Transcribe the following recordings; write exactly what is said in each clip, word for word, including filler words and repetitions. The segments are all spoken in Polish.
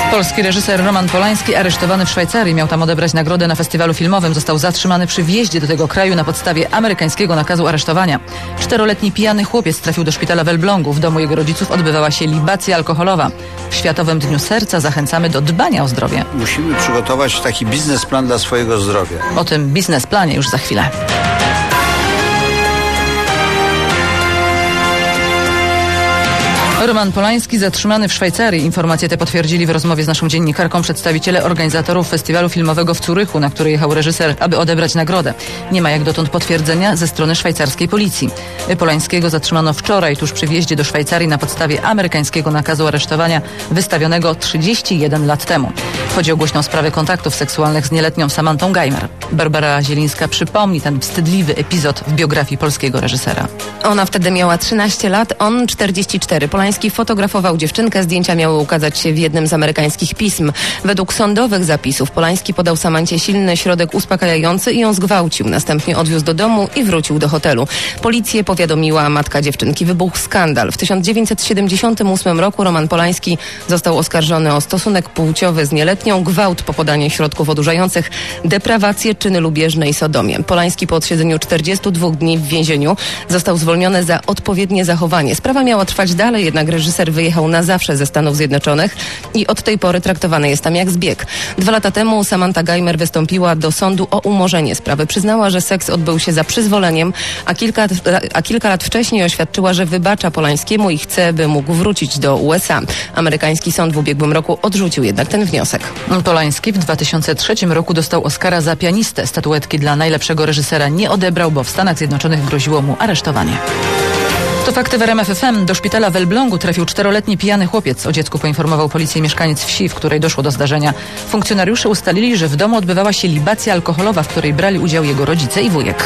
Polski reżyser Roman Polański, aresztowany w Szwajcarii, miał tam odebrać nagrodę na festiwalu filmowym. Został zatrzymany przy wjeździe do tego kraju na podstawie amerykańskiego nakazu aresztowania. Czteroletni pijany chłopiec trafił do szpitala w Elblągu. W domu jego rodziców odbywała się libacja alkoholowa. W Światowym Dniu Serca zachęcamy do dbania o zdrowie. Musimy przygotować taki biznesplan dla swojego zdrowia. O tym biznesplanie już za chwilę. Roman Polański zatrzymany w Szwajcarii. Informacje te potwierdzili w rozmowie z naszą dziennikarką przedstawiciele organizatorów festiwalu filmowego w Zurychu, na który jechał reżyser, aby odebrać nagrodę. Nie ma jak dotąd potwierdzenia ze strony szwajcarskiej policji. Polańskiego zatrzymano wczoraj tuż przy wjeździe do Szwajcarii na podstawie amerykańskiego nakazu aresztowania wystawionego trzydzieści jeden lat temu. Chodzi o głośną sprawę kontaktów seksualnych z nieletnią Samantą Geimer. Barbara Zielińska przypomni ten wstydliwy epizod w biografii polskiego reżysera. Ona wtedy miała trzynaście lat, on czterdzieści cztery. Polański fotografował dziewczynkę, zdjęcia miały ukazać się w jednym z amerykańskich pism. Według sądowych zapisów Polański podał Samancie silny środek uspokajający i ją zgwałcił. Następnie odwiózł do domu i wrócił do hotelu. Policję powiadomiła matka dziewczynki. Wybuchł skandal. W tysiąc dziewięćset siedemdziesiątym ósmym roku Roman Polański został oskarżony o stosunek płciowy z nieletnią, gwałt po podaniu środków odurzających, deprawację, czyny lubieżne i sodomię. Polański po odsiedzeniu czterdziestu dwóch dni w więzieniu został zwolniony za odpowiednie zachowanie. Sprawa miała trwać dalej, jednak reżyser wyjechał na zawsze ze Stanów Zjednoczonych i od tej pory traktowany jest tam jak zbieg. Dwa lata temu Samantha Geimer wystąpiła do sądu o umorzenie sprawy. Przyznała, że seks odbył się za przyzwoleniem, a kilka, a kilka lat wcześniej oświadczyła, że wybacza Polańskiemu i chce, by mógł wrócić do U S A. Amerykański sąd w ubiegłym roku odrzucił jednak ten wniosek. Polański w dwa tysiące trzecim roku dostał Oscara za pianistę. Statuetki dla najlepszego reżysera nie odebrał, bo w Stanach Zjednoczonych groziło mu aresztowanie. To fakty w R M F F M. Do szpitala w Elblągu trafił czteroletni pijany chłopiec. O dziecku poinformował policję mieszkaniec wsi, w której doszło do zdarzenia. Funkcjonariusze ustalili, że w domu odbywała się libacja alkoholowa, w której brali udział jego rodzice i wujek.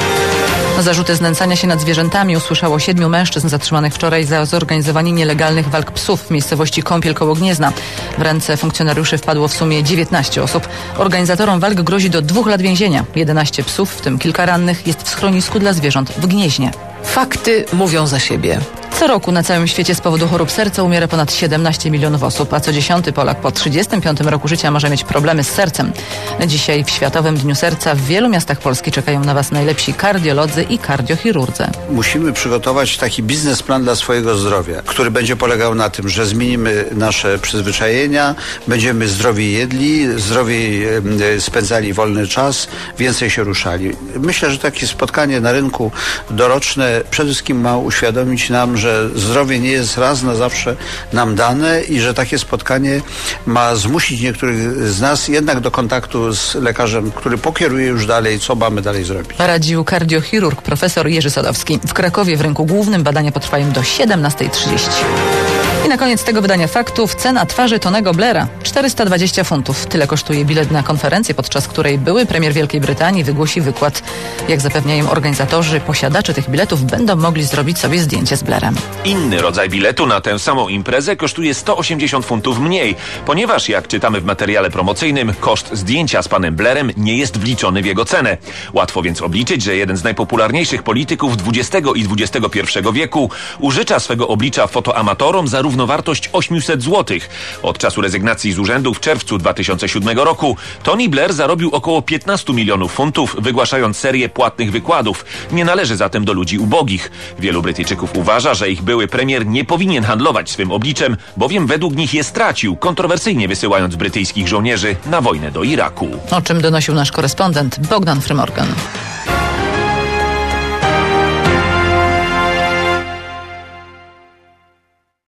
Zarzuty znęcania się nad zwierzętami usłyszało siedmiu mężczyzn zatrzymanych wczoraj za zorganizowanie nielegalnych walk psów w miejscowości Kąpiel koło Gniezna. W ręce funkcjonariuszy wpadło w sumie dziewiętnaście osób. Organizatorom walk grozi do dwóch lat więzienia. jedenaście psów, w tym kilka rannych, jest w schronisku dla zwierząt w Gnieźnie. Fakty mówią za siebie. Co roku na całym świecie z powodu chorób serca umiera ponad siedemnaście milionów osób, a co dziesiąty Polak po trzydziestym piątym roku życia może mieć problemy z sercem. Dzisiaj w Światowym Dniu Serca w wielu miastach Polski czekają na Was najlepsi kardiolodzy i kardiochirurdzy. Musimy przygotować taki biznesplan dla swojego zdrowia, który będzie polegał na tym, że zmienimy nasze przyzwyczajenia, będziemy zdrowiej jedli, zdrowiej spędzali wolny czas, więcej się ruszali. Myślę, że takie spotkanie na rynku doroczne przede wszystkim ma uświadomić nam, że zdrowie nie jest raz na zawsze nam dane i że takie spotkanie ma zmusić niektórych z nas jednak do kontaktu z lekarzem, który pokieruje już dalej, co mamy dalej zrobić. Radził kardiochirurg profesor Jerzy Sadowski. W Krakowie w rynku głównym badania potrwają do siedemnastej trzydzieści. I na koniec tego wydania faktów cena twarzy Tonego Blaira czterysta dwadzieścia funtów. Tyle kosztuje bilet na konferencję, podczas której były premier Wielkiej Brytanii wygłosi wykład. Jak zapewniają organizatorzy, posiadacze tych biletów będą mogli zrobić sobie zdjęcie z Blairem. Inny rodzaj biletu na tę samą imprezę kosztuje sto osiemdziesiąt funtów mniej, ponieważ, jak czytamy w materiale promocyjnym, koszt zdjęcia z panem Blairem nie jest wliczony w jego cenę. Łatwo więc obliczyć, że jeden z najpopularniejszych polityków dwudziestego i dwudziestego pierwszego wieku użycza swego oblicza fotoamatorom za równowartość osiemset złotych. Od czasu rezygnacji z urzędu w czerwcu dwa tysiące siódmego roku Tony Blair zarobił około piętnaście milionów funtów, wygłaszając serię płatnych wykładów. Nie należy zatem do ludzi ubogich. Wielu Brytyjczyków uważa, że ich były premier nie powinien handlować swym obliczem, bowiem według nich je stracił, kontrowersyjnie wysyłając brytyjskich żołnierzy na wojnę do Iraku. O czym donosił nasz korespondent Bogdan Frymorgan.